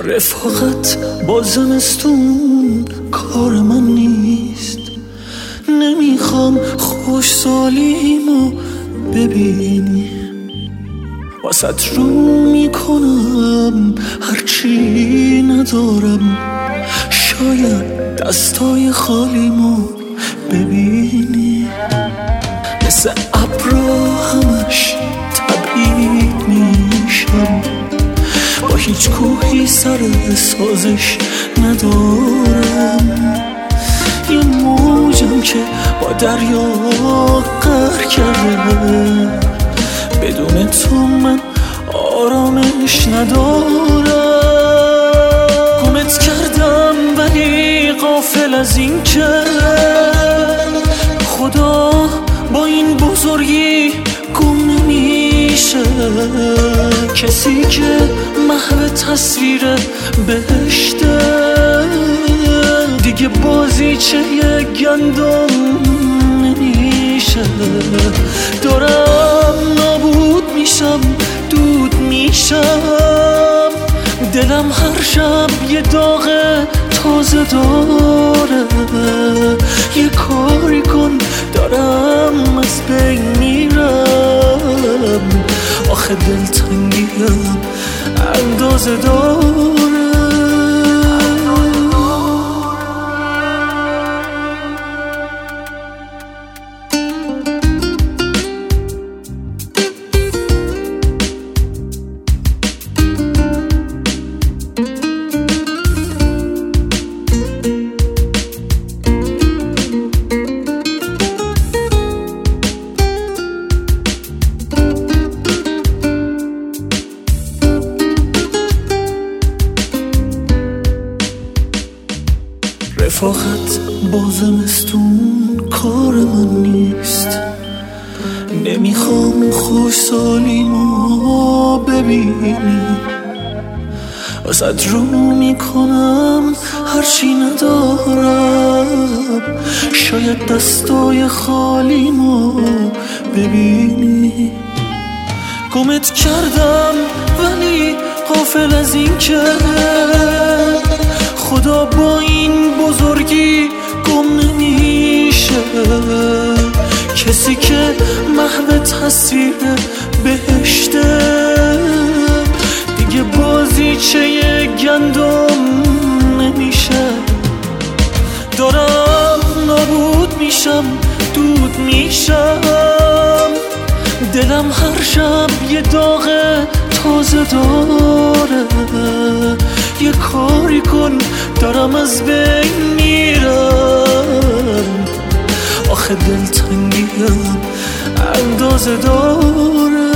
رفاقت با زمستون کار من نیست. نمیخوام خوش سالیمو ببینی، واسط رو میکنم هرچی ندارم. شاید دستای خالیمو ببینی، مثل ابرا همش تبعید میشم. با هیچ کوهی سر سازش ندارم. یه موجم که با دریا قهر کرده، بدون تو من آرامش ندارم. گمت کردم ولی غافل از این که خدا با این بزرگی گم نمیشه. کسی که محو تصویر بهشته، دیگه بازیچه گندم نمیشه. دارم نابود میشم، دود میشم. دلم هر شب یه داغ تازه داره. یه کاری کن، دارم از بین میرم. آخه دلتنگیم اندازه داره. رفاقت با زمستون کار من نیست. نمیخوام خوش سالیمو ببینی، واسه رو میکنم هرچی ندارم. شاید دستای خالیمو ببینی. گمت کردم ولی غافل از این که خدا با این بزرگی گم نمیشه. کسی که محو تصویر بهشته، دیگه بازیچه گندم نمیشه. دارم نابود میشم، دود میشم. دلم هر شب یه داغ تازه داره. یه کاری کن، دارم از بین میرم. آخه دلتنگیم اندازه داره.